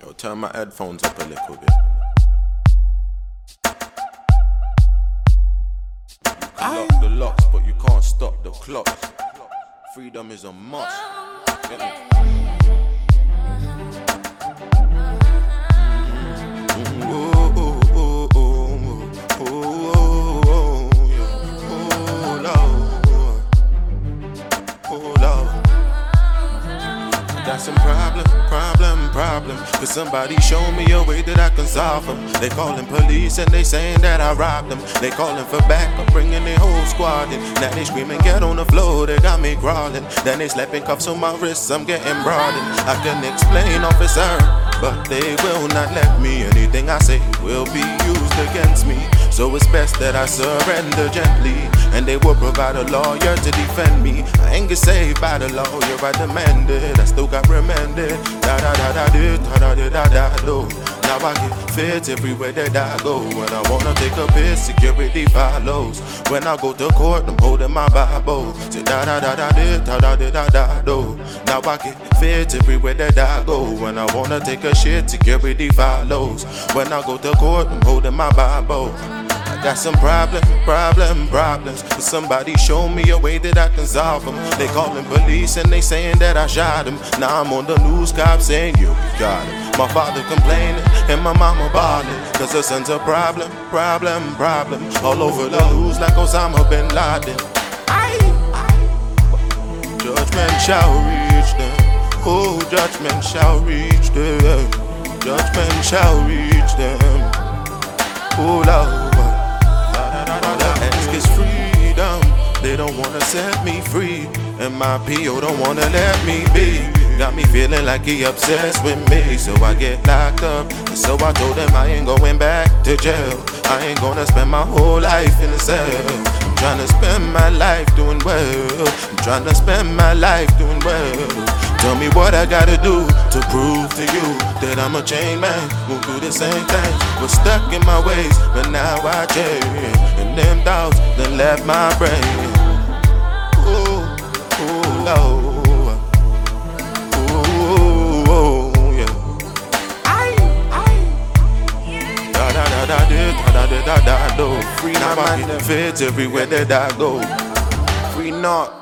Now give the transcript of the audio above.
Yo, turn my headphones up a little bit. You can lock the locks, but you can't stop the clocks. Freedom is a must. Get me? Got some problem. Cause somebody show me a way that I can solve them. They calling police and they saying that I robbed them. They calling for backup, bringing their whole squad in. Now they screaming, get on the floor, they got me crawling. Then they slapping cuffs on my wrists, I'm getting broadened. I can explain, officer, but they will not let me. Anything I say will be used against me. So it's best that I surrender gently, and they will provide a lawyer to defend me. I ain't get saved by the lawyer, I demand it. I still got remanded. Da-da-da-da-do. Now I get fit everywhere that I go. When I wanna take a piss, security follows. When I go to court, I'm holding my Bible. Say da-da-da-da-da-da-da-da-do. Now I get fit everywhere that I go. When I wanna take a shit, security follows. When I go to court, I'm holding my Bible. Got some problems. But somebody show me a way that I can solve them. They calling police and they saying that I shot him. Now I'm on the news, cops saying you got him. My father complaining and my mama bawling, cause her son's a problem. All over the news like Osama bin Laden. Judgment shall reach them. Oh, judgment shall reach them. Judgment shall reach them. Oh, Lord. Ask is freedom. They don't wanna set me free, and my PO don't wanna let me be. Got me feeling like he obsessed with me, so I get locked up. And so I told him I ain't going back to jail. I ain't gonna spend my whole life in a cell. I'm tryna spend my life doing well. I'm tryna spend my life doing well. Tell me what I gotta do to prove to you that I'm a chain man, won't do the same thing. Was stuck in my ways, but now I change. And them thoughts that left my brain. Ooh, Lord. Free now, my mind fits everywhere that I go. Free not.